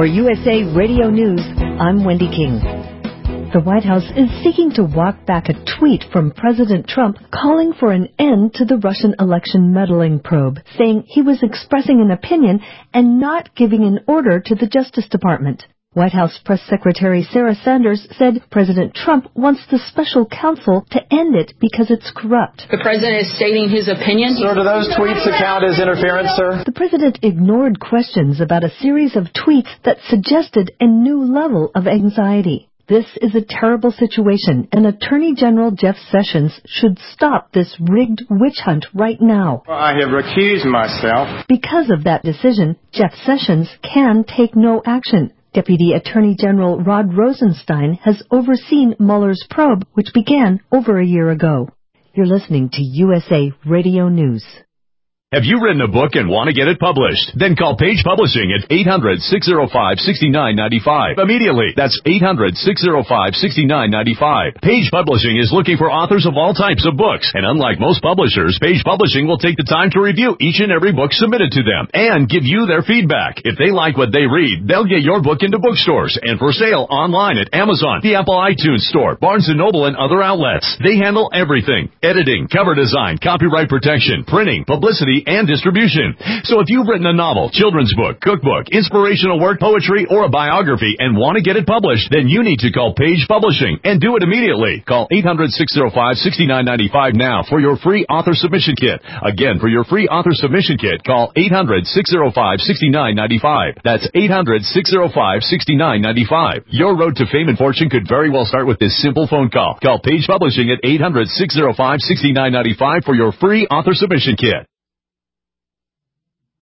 For USA Radio News, I'm Wendy King. The White House is seeking to walk back a tweet from President Trump calling for an end to the Russian election meddling probe, saying he was expressing an opinion and not giving an order to the Justice Department. White House Press Secretary Sarah Sanders said President Trump wants the special counsel to end it because it's corrupt. The president is stating his opinion. Sir, do those tweets account as interference, sir? The president ignored questions about a series of tweets that suggested a new level of anxiety. This is a terrible situation, and Attorney General Jeff Sessions should stop this rigged witch hunt right now. I have recused myself. Because of that decision, Jeff Sessions can take no action. Deputy Attorney General Rod Rosenstein has overseen Mueller's probe, which began over a year ago. You're listening to USA Radio News. Have you written a book and want to get it published? Then call Page Publishing at 800-605-6995. Immediately. That's 800-605-6995. Page Publishing is looking for authors of all types of books. And unlike most publishers, Page Publishing will take the time to review each and every book submitted to them and give you their feedback. If they like what they read, they'll get your book into bookstores and for sale online at Amazon, the Apple iTunes Store, Barnes & Noble, and other outlets. They handle everything: editing, cover design, copyright protection, printing, publicity, and distribution. So if you've written a novel, children's book, cookbook, inspirational work, poetry, or a biography and want to get it published, then you need to call Page Publishing and do it immediately. Call 800-605-6995 now for your free author submission kit. Again, for your free author submission kit, call 800-605-6995. That's 800-605-6995. Your road to fame and fortune could very well start with this simple phone call. Call Page Publishing at 800-605-6995 for your free author submission kit.